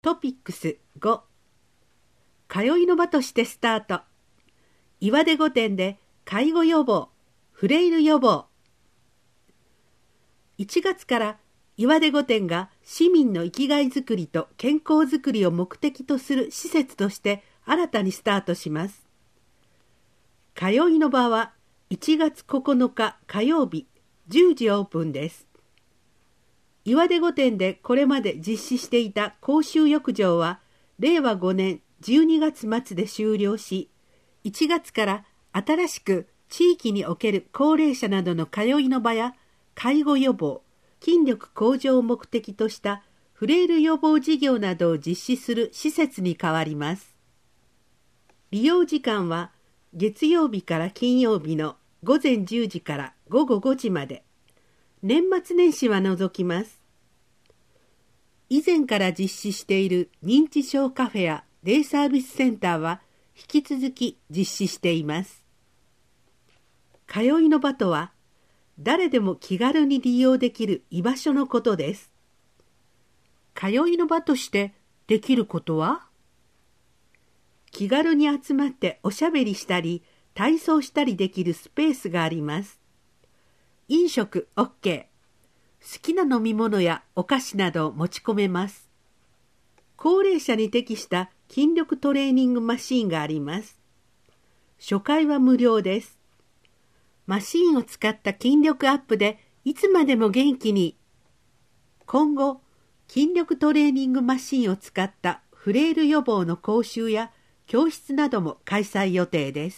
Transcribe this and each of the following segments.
トピックス5、通いの場としてスタート。岩出御殿で介護予防、フレイル予防。1月から岩出御殿が市民の生きがいづくりと健康づくりを目的とする施設として新たにスタートします。通いの場は1月9日火曜日10時オープンです。岩出御殿でこれまで実施していた公衆浴場は令和5年12月末で終了し、1月から新しく地域における高齢者などの通いの場や介護予防、筋力向上を目的としたフレイル予防事業などを実施する施設に変わります。利用時間は月曜日から金曜日の午前10時から午後5時まで、年末年始は除きます。以前から実施している認知症カフェやデイサービスセンターは引き続き実施しています。通いの場とは、誰でも気軽に利用できる居場所のことです。通いの場としてできることは、気軽に集まっておしゃべりしたり、体操したりできるスペースがあります。飲食 OK。好きな飲み物やお菓子などを持ち込めます。高齢者に適した筋力トレーニングマシーンがあります。初回は無料です。マシーンを使った筋力アップでいつまでも元気に。今後、筋力トレーニングマシーンを使ったフレイル予防の講習や教室なども開催予定です。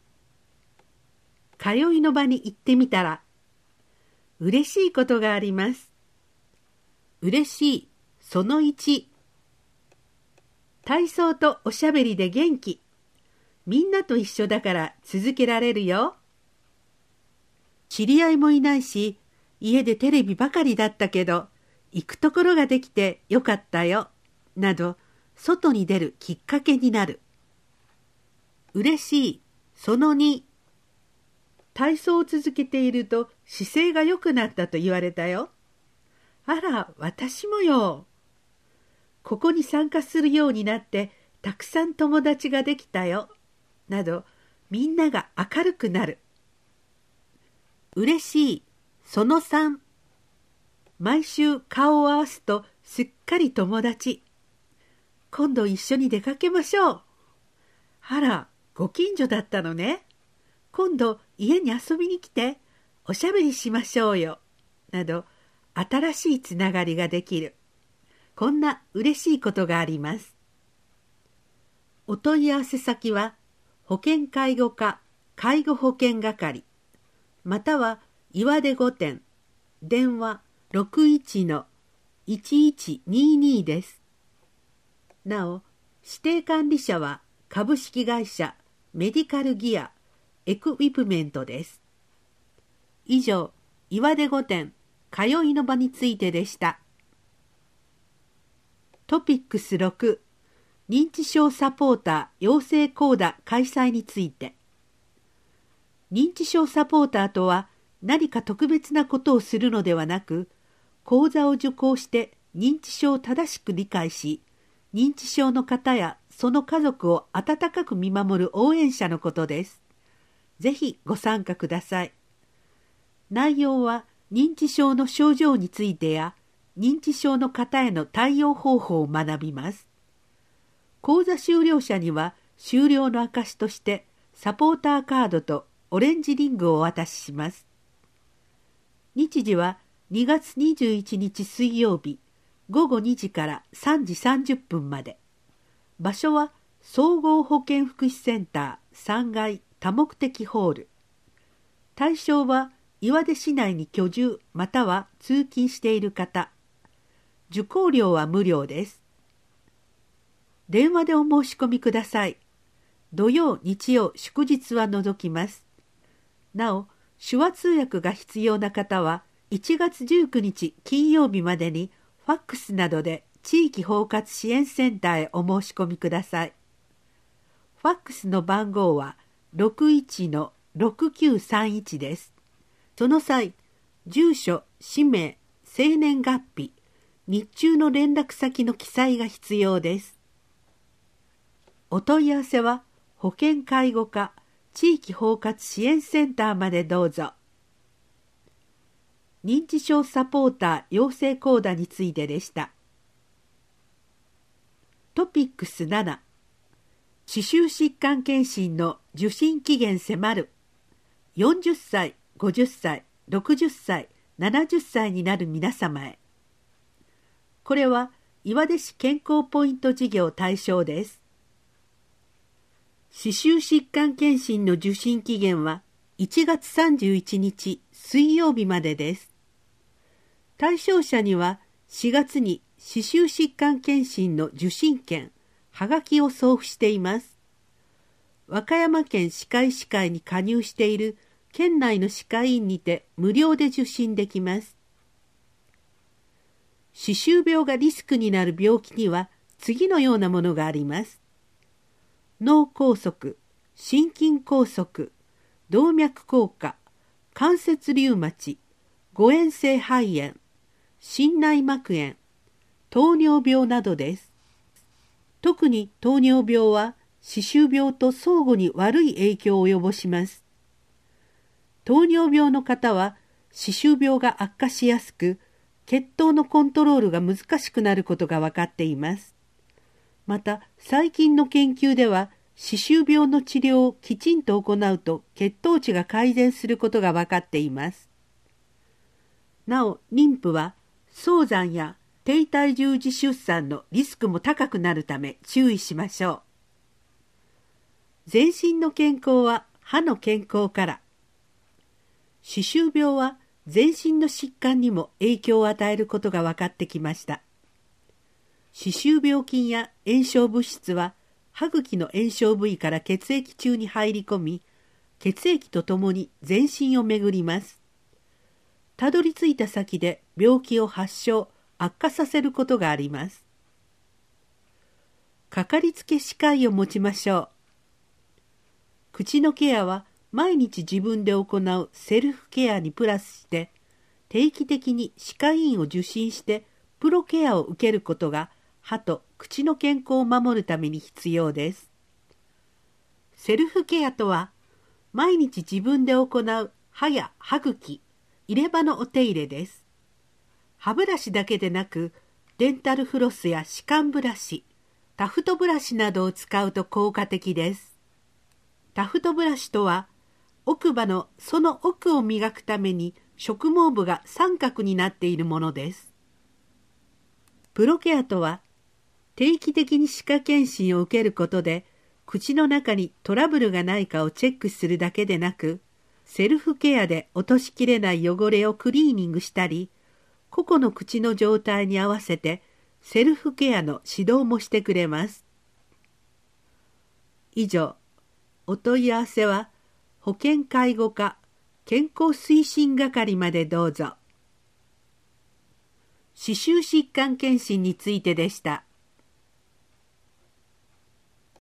通いの場に行ってみたら、嬉しいことがあります。嬉しいその1、体操とおしゃべりで元気。みんなと一緒だから続けられるよ。知り合いもいないし、家でテレビばかりだったけど、行くところができてよかったよ。など、外に出るきっかけになる。嬉しいその2、体操を続けていると姿勢が良くなったと言われたよ。あら、私もよ。ここに参加するようになってたくさん友達ができたよ。など、みんなが明るくなる。嬉しいその3、毎週顔を合わすとすっかり友達。今度一緒に出かけましょう。あら、ご近所だったのね。今度家に遊びに来ておしゃべりしましょうよ。など、新しいつながりができる。こんな嬉しいことがあります。お問い合わせ先は、保健介護課介護保険係、または岩出御殿、電話 61-1122 です。なお、指定管理者は株式会社メディカルギアエクウィプメントです。以上、岩出御殿通いの場についてでした。トピックス6、認知症サポーター養成講座開催について。認知症サポーターとは何か特別なことをするのではなく、講座を受講して認知症を正しく理解し、認知症の方やその家族を温かく見守る応援者のことです。ぜひご参加ください。内容は認知症の症状についてや認知症の方への対応方法を学びます。講座修了者には修了の証としてサポーターカードとオレンジリングをお渡しします。日時は2月21日水曜日午後2時から3時30分まで。場所は総合保健福祉センター3階多目的ホール。対象は岩出市内に居住または通勤している方。受講料は無料です。電話でお申し込みください。土曜、日曜、祝日は除きます。なお、手話通訳が必要な方は1月19日金曜日までにファックスなどで地域包括支援センターへお申し込みください。ファックスの番号は61-6931です。その際、住所、氏名、生年月日、 日中の連絡先の記載が必要です。お問い合わせは保健介護課地域包括支援センターまでどうぞ。認知症サポーター養成講座についてでした。トピックス7、歯周疾患検診の受診期限迫る。40歳、50歳、60歳、70歳になる皆様へ。これは岩出市健康ポイント事業対象です。歯周疾患検診の受診期限は1月31日水曜日までです。対象者には4月に歯周疾患検診の受診券、はがきを送付しています。和歌山県歯科医師会に加入している県内の歯科医院にて無料で受診できます。歯周病がリスクになる病気には次のようなものがあります。脳梗塞、心筋梗塞、動脈硬化、関節リウマチ、誤嚥性肺炎、心内膜炎、糖尿病などです。特に糖尿病は歯周病と相互に悪い影響を及ぼします。糖尿病の方は歯周病が悪化しやすく、血糖のコントロールが難しくなることが分かっています。また最近の研究では歯周病の治療をきちんと行うと血糖値が改善することが分かっています。なお妊婦は早産や低体重児出産のリスクも高くなるため注意しましょう。全身の健康は歯の健康から。歯周病は全身の疾患にも影響を与えることが分かってきました。歯周病菌や炎症物質は歯茎の炎症部位から血液中に入り込み、血液とともに全身を巡ります。たどり着いた先で病気を発症、悪化させることがあります。かかりつけ歯科医を持ちましょう。口のケアは毎日自分で行うセルフケアにプラスして、定期的に歯科医院を受診してプロケアを受けることが歯と口の健康を守るために必要です。セルフケアとは、毎日自分で行う歯や歯茎、入れ歯のお手入れです。歯ブラシだけでなく、デンタルフロスや歯間ブラシ、タフトブラシなどを使うと効果的です。タフトブラシとは、奥歯のその奥を磨くために植毛部が三角になっているものです。プロケアとは、定期的に歯科検診を受けることで、口の中にトラブルがないかをチェックするだけでなく、セルフケアで落としきれない汚れをクリーニングしたり、個々の口の状態に合わせてセルフケアの指導もしてくれます。以上、お問い合わせは保健介護課健康推進係までどうぞ。歯周疾患検診についてでした。